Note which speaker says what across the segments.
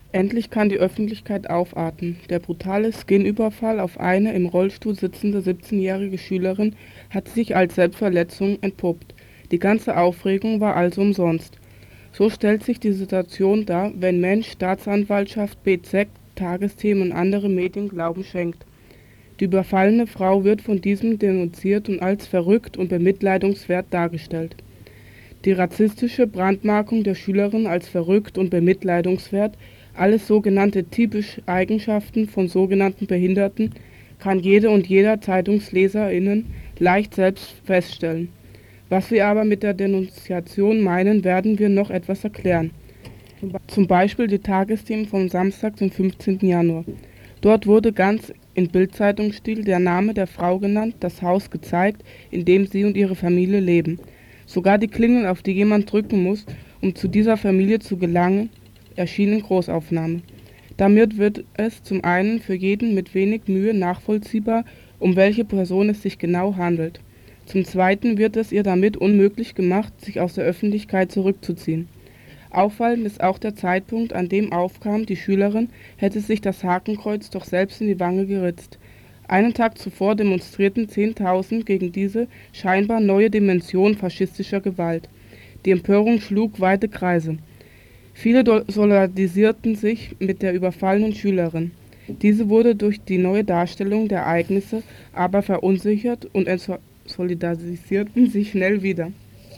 Speaker 1: Endlich kann die Öffentlichkeit aufatmen. Der brutale Skin-Überfall auf eine im Rollstuhl sitzende 17-jährige Schülerin hat sich als Selbstverletzung entpuppt. Die ganze Aufregung war also umsonst. So stellt sich die Situation dar, wenn Mensch, Staatsanwaltschaft, BZ, Tagesthemen und andere Medien Glauben schenkt. Die überfallene Frau wird von diesem denunziert und als verrückt und bemitleidungswert dargestellt. Die rassistische Brandmarkung der Schülerin als verrückt und bemitleidungswert, alles sogenannte typische Eigenschaften von sogenannten Behinderten, kann jede und jeder ZeitungsleserInnen leicht selbst feststellen. Was wir aber mit der Denunziation meinen, werden wir noch etwas erklären. Zum Beispiel die Tagesthemen vom Samstag, dem 15. Januar. Dort wurde ganz in Bild-Zeitung-Stil der Name der Frau genannt, das Haus gezeigt, in dem sie und ihre Familie leben. Sogar die Klingel, auf die jemand drücken muss, um zu dieser Familie zu gelangen, erschien in Großaufnahme. Damit wird es zum einen für jeden mit wenig Mühe nachvollziehbar, um welche Person es sich genau handelt. Zum zweiten wird es ihr damit unmöglich gemacht, sich aus der Öffentlichkeit zurückzuziehen. Auffallend ist auch der Zeitpunkt, an dem aufkam, die Schülerin hätte sich das Hakenkreuz doch selbst in die Wange geritzt. Einen Tag zuvor demonstrierten 10.000 gegen diese scheinbar neue Dimension faschistischer Gewalt. Die Empörung schlug weite Kreise. Viele solidarisierten sich mit der überfallenen Schülerin. Diese wurde durch die neue Darstellung der Ereignisse aber verunsichert und solidarisierten sich schnell wieder.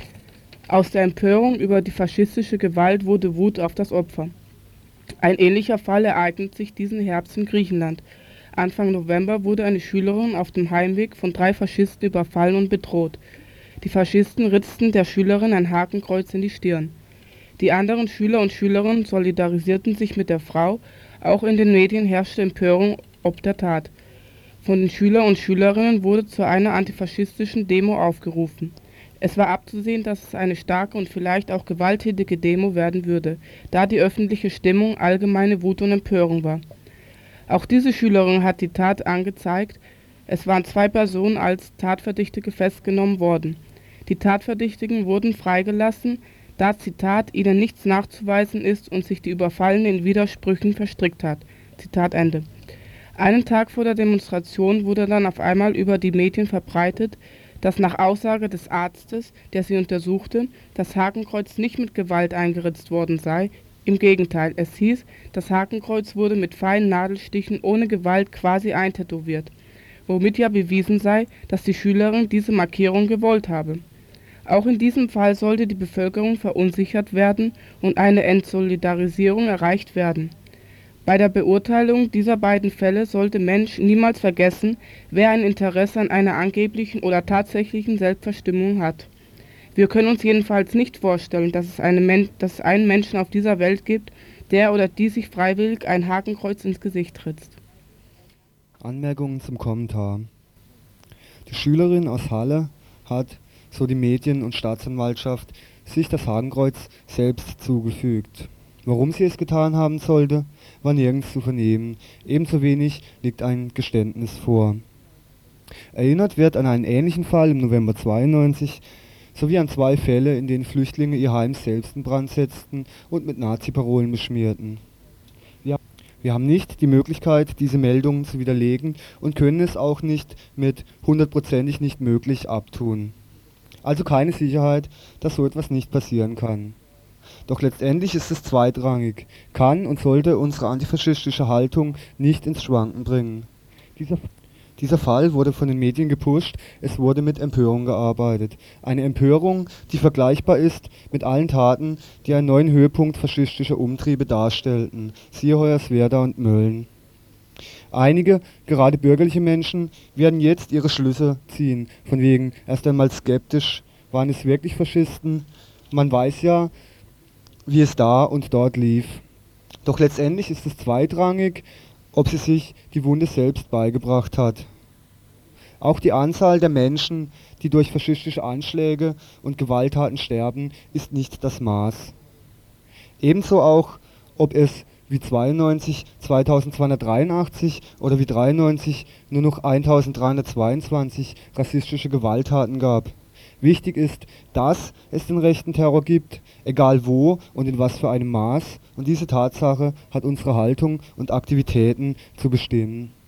Speaker 1: Aus der Empörung über die faschistische Gewalt wurde Wut auf das Opfer. Ein ähnlicher Fall ereignet sich diesen Herbst in Griechenland. Anfang November wurde eine Schülerin auf dem Heimweg von 3 Faschisten überfallen und bedroht. Die Faschisten ritzten der Schülerin ein Hakenkreuz in die Stirn. Die anderen Schüler und Schülerinnen solidarisierten sich mit der Frau. Auch in den Medien herrschte Empörung ob der Tat. Von den Schülern und Schülerinnen wurde zu einer antifaschistischen Demo aufgerufen. Es war abzusehen, dass es eine starke und vielleicht auch gewalttätige Demo werden würde, da die öffentliche Stimmung allgemeine Wut und Empörung war. Auch diese Schülerin hat die Tat angezeigt. Es waren 2 Personen als Tatverdächtige festgenommen worden. Die Tatverdächtigen wurden freigelassen, da, Zitat, ihnen nichts nachzuweisen ist und sich die Überfallene in Widersprüchen verstrickt hat. Zitat Ende. Einen Tag vor der Demonstration wurde dann auf einmal über die Medien verbreitet, dass nach Aussage des Arztes, der sie untersuchte, das Hakenkreuz nicht mit Gewalt eingeritzt worden sei. Im Gegenteil, es hieß, das Hakenkreuz wurde mit feinen Nadelstichen ohne Gewalt quasi eintätowiert, womit ja bewiesen sei, dass die Schülerin diese Markierung gewollt habe. Auch in diesem Fall sollte die Bevölkerung verunsichert werden und eine Entsolidarisierung erreicht werden. Bei der Beurteilung dieser beiden Fälle sollte Mensch niemals vergessen, wer ein Interesse an einer angeblichen oder tatsächlichen Selbstverstimmung hat. Wir können uns jedenfalls nicht vorstellen, dass es einen Menschen auf dieser Welt gibt, der oder die sich freiwillig ein Hakenkreuz ins Gesicht ritzt.
Speaker 2: Anmerkungen zum Kommentar. Die Schülerin aus Halle hat, so die Medien und Staatsanwaltschaft, sich das Hakenkreuz selbst zugefügt. Warum sie es getan haben sollte, war nirgends zu vernehmen, ebenso wenig liegt ein Geständnis vor. Erinnert wird an einen ähnlichen Fall im November 92, sowie an 2 Fälle, in denen Flüchtlinge ihr Heim selbst in Brand setzten und mit Nazi-Parolen beschmierten. Wir haben nicht die Möglichkeit, diese Meldungen zu widerlegen und können es auch nicht mit hundertprozentig nicht möglich abtun. Also keine Sicherheit, dass so etwas nicht passieren kann. Doch letztendlich ist es zweitrangig, kann und sollte unsere antifaschistische Haltung nicht ins Schwanken bringen. Dieser Fall wurde von den Medien gepusht, es wurde mit Empörung gearbeitet. Eine Empörung, die vergleichbar ist mit allen Taten, die einen neuen Höhepunkt faschistischer Umtriebe darstellten, siehe Hoyerswerda und Mölln. Einige, gerade bürgerliche Menschen, werden jetzt ihre Schlüsse ziehen, von wegen erst einmal skeptisch, waren es wirklich Faschisten? Man weiß ja, wie es da und dort lief. Doch letztendlich ist es zweitrangig, ob sie sich die Wunde selbst beigebracht hat. Auch die Anzahl der Menschen, die durch faschistische Anschläge und Gewalttaten sterben, ist nicht das Maß. Ebenso auch, ob es wie 92 2283 oder wie 93 nur noch 1322 rassistische Gewalttaten gab. Wichtig ist, dass es den rechten Terror gibt, egal wo und in was für einem Maß, und diese Tatsache hat unsere Haltung und Aktivitäten zu bestimmen.